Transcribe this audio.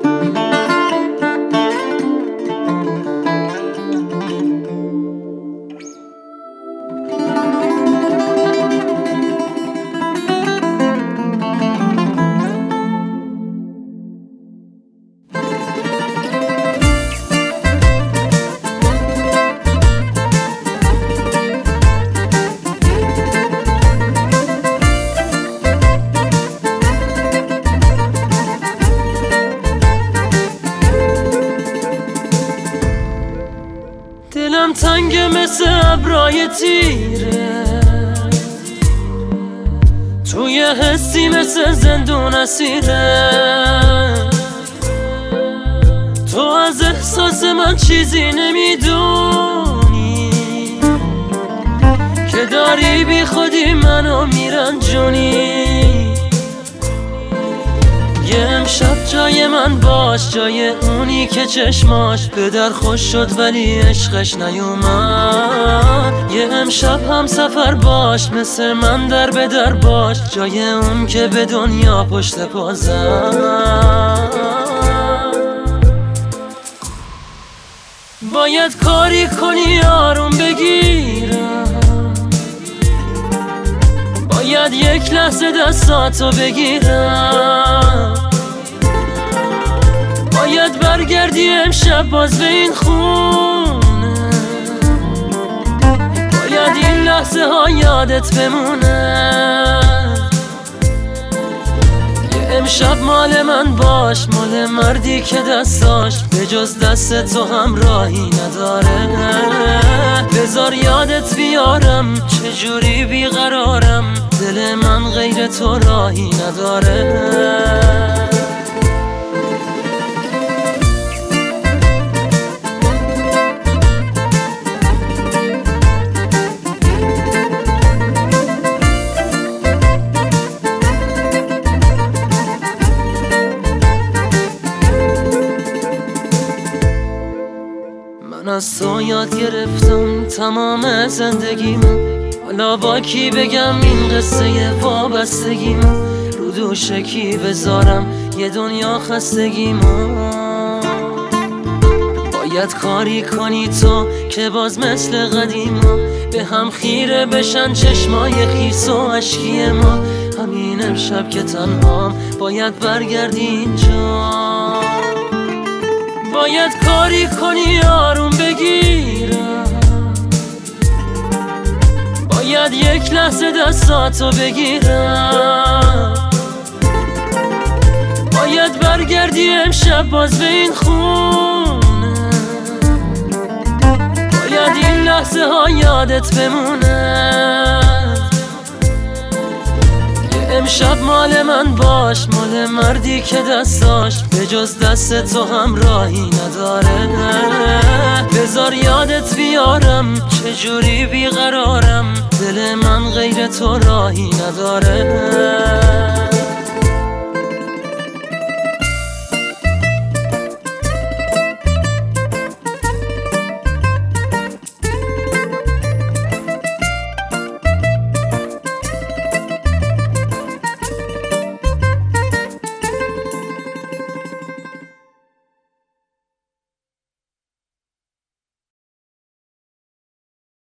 دلم تنگه مثل ابرای تیره، توی حسی مثل زندون اسیره. تو از احساس من چیزی نمیدونی، که داری بی خودی منو میرنجونی. یه امشب جای من باش، جای اونی که چشماش به در خوش شد ولی عشقش نیومد. یه امشب هم سفر باش، مثل من در به در باش، جای اون که به دنیا پشت پا زد. باید کاری کنی آروم بگیرم، باید یک لحظه دستاتو بگیرم، باید برگردی امشب باز به این خونه، باید این لحظه ها یادت بمونه. یه امشب مال من باش، مال مردی که دستاش به جز دست تو هم راهی نداره. بذار یادت بیارم چجوری بیقرارم، دل من غیر تو راهی نداره. من از تو یاد گرفتم تمام زندگیمو، حالا با کی بگم این قصه وابستگیمو، رو دوش کی بذارم یه دنیا خستگیمو. باید کاری کنی تو که باز مثل قدیما به هم خیره بشن چشمای خیس و اشکی ما. همین امشب که تنهام باید برگردی اینجا، باید کاری کنی آروم بگیرم، باید یک لحظه دستاتو بگیرم، باید برگردی امشب باز به این خونه، باید این لحظه ها یادت بمونه. امشب مال من باش، مال مردی که دستاش به جز دست تو هم راهی نداره. بذار یادت بیارم چجوری بیقرارم، دل من غیر تو راهی نداره.